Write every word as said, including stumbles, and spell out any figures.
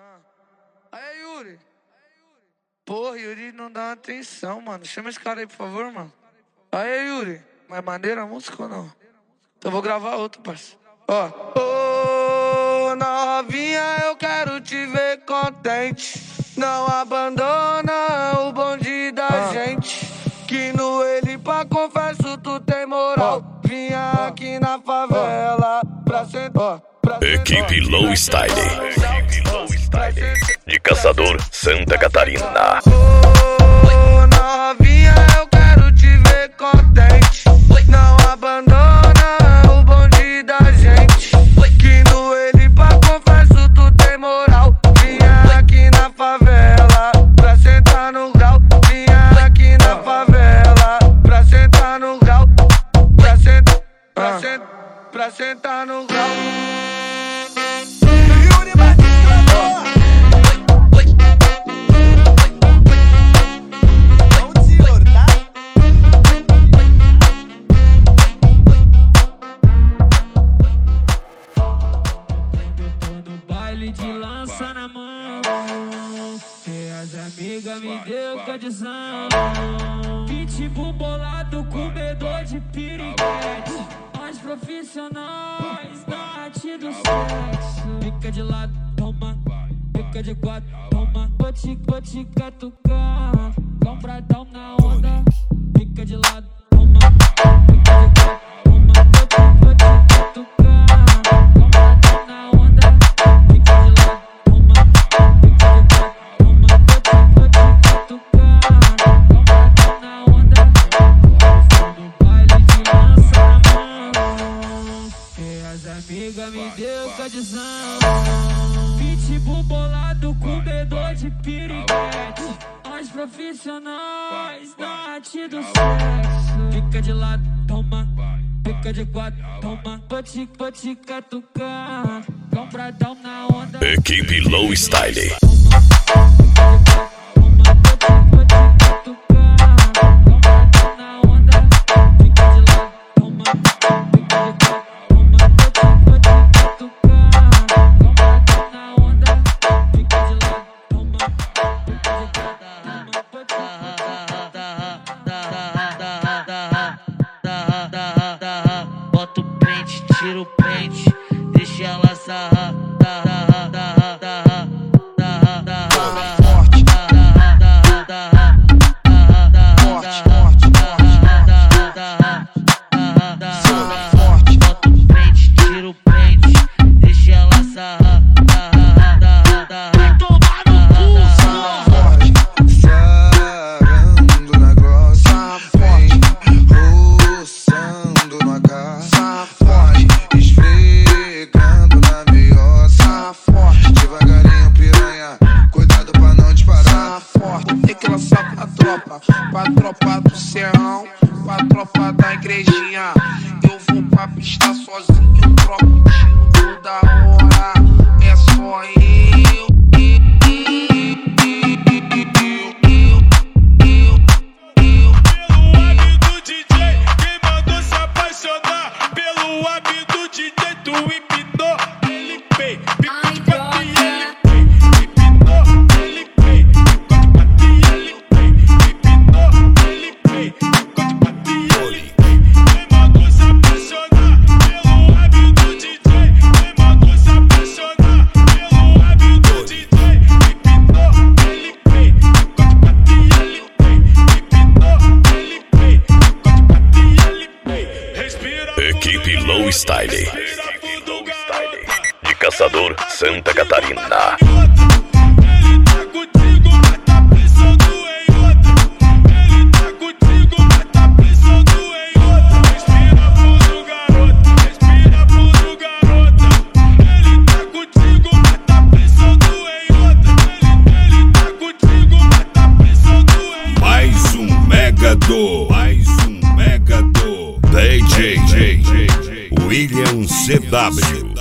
Aí, Yuri. Porra, Yuri não dá atenção, mano. Chama esse cara aí, por favor, mano. Aí, Yuri. Mas maneira a música ou não? Então eu vou gravar outro, parceiro. Ó. Ô, novinha, eu quero te ver contente. Não abandona o bonde da ah. gente. Que no ele pra confesso tu tem moral. Oh. Vinha oh. aqui na favela oh. pra sentar. Oh. Equipe Low Style. Equipe Low Style. De Caçador, Santa Catarina. Oh, novinha, eu quero te ver contente. Não abandona o bonde da gente. Que no ele pra confesso tu tem moral. Vinha aqui na favela pra sentar no grau. Vinha aqui na favela pra sentar no grau. Pra sentar, pra sentar, pra sentar no grau. De lança na mão, e as amigas me deu condição. Pitbull bolado, comedor de piriguete. Nós profissionais da arte do sexo. Fica de lado, toma. Fica de quatro, toma. Vou te, vou te catucar. Compradão na onda. Fica de lado, toma. Fica de quatro, toma. Vou te, vou te catucar. Compradão na onda. Amiga me deu condição. Pitbull bolado, comedor de piriguete. Nós profissionais da arte do sexo. Fica de lado, toma. Fica de quatro, toma. Vou te, vou te catucar. Compradão na onda. Equipe Low Style. Bota o print, tira o print, deixa ela sarrar. Bota o print, tira o print, deixa ela sarrar. Sarando na grossa, vem roçando na casa, forte, esfregando na meioça, forte, devagarinho piranha, cuidado pra não disparar, forte, tem que lançar pra tropa, pra tropa do serrão, pra tropa da igrejinha, eu vou pra pista sozinho, tropa o tiro da hora, é só eu. Equipe Low Style. De Caçador, Santa Catarina. Mais um Megador. Mais um Megador. D J William C W.